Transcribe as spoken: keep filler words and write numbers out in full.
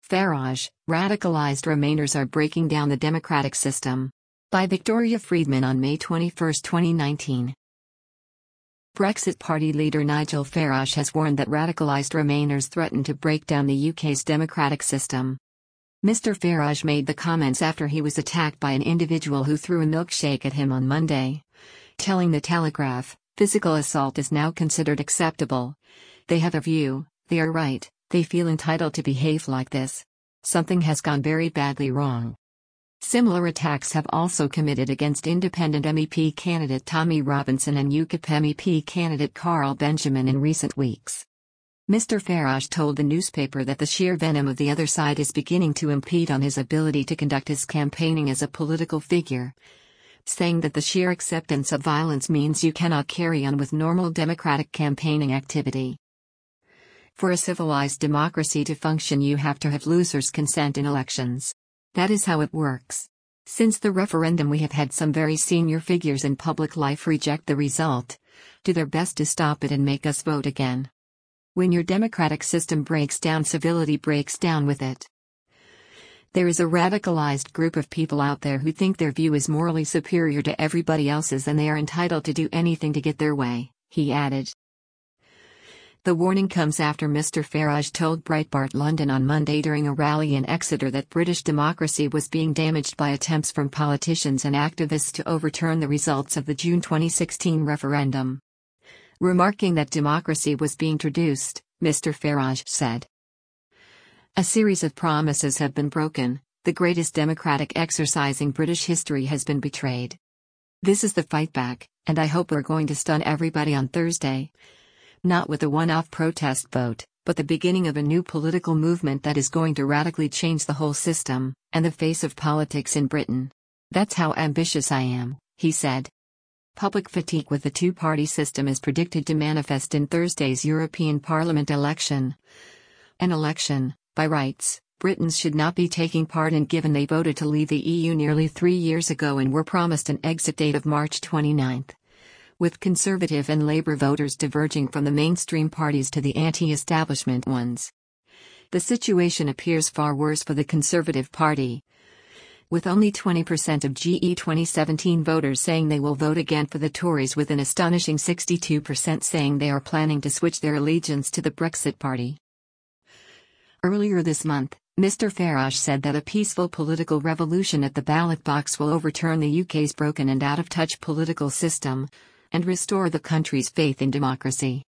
Farage, radicalized Remainers are breaking down the democratic system. By Victoria Friedman on May twenty-first, twenty nineteen. Brexit Party leader Nigel Farage has warned that radicalized Remainers threaten to break down the U K's democratic system. Mister Farage made the comments after he was attacked by an individual who threw a milkshake at him on Monday, telling The Telegraph, "Physical assault is now considered acceptable. They have a view, they are right, they feel entitled to behave like this. Something has gone very badly wrong." Similar attacks have also committed against independent M E P candidate Tommy Robinson and UKIP M E P candidate Carl Benjamin in recent weeks. Mister Farage told the newspaper that the sheer venom of the other side is beginning to impede on his ability to conduct his campaigning as a political figure, saying that the sheer acceptance of violence means you cannot carry on with normal democratic campaigning activity. For a civilized democracy to function, you have to have losers' consent in elections. That is how it works. Since the referendum, we have had some very senior figures in public life reject the result, do their best to stop it and make us vote again. When your democratic system breaks down, civility breaks down with it. There is a radicalized group of people out there who think their view is morally superior to everybody else's and they are entitled to do anything to get their way, he added. The warning comes after Mister Farage told Breitbart London on Monday during a rally in Exeter that British democracy was being damaged by attempts from politicians and activists to overturn the results of the June twenty sixteen referendum. Remarking that democracy was being traduced, Mister Farage said, "A series of promises have been broken, the greatest democratic exercise in British history has been betrayed. This is the fight back, and I hope we're going to stun everybody on Thursday. Not with a one-off protest vote, but the beginning of a new political movement that is going to radically change the whole system, and the face of politics in Britain. That's how ambitious I am," he said. Public fatigue with the two-party system is predicted to manifest in Thursday's European Parliament election. An election, by rights, Britons should not be taking part in, given they voted to leave the E U nearly three years ago and were promised an exit date of March twenty-ninth. With Conservative and Labour voters diverging from the mainstream parties to the anti-establishment ones. The situation appears far worse for the Conservative Party, with only twenty percent of G E twenty seventeen voters saying they will vote again for the Tories, with an astonishing sixty-two percent saying they are planning to switch their allegiance to the Brexit Party. Earlier this month, Mister Farage said that a peaceful political revolution at the ballot box will overturn the U K's broken and out-of-touch political system, and restore the country's faith in democracy.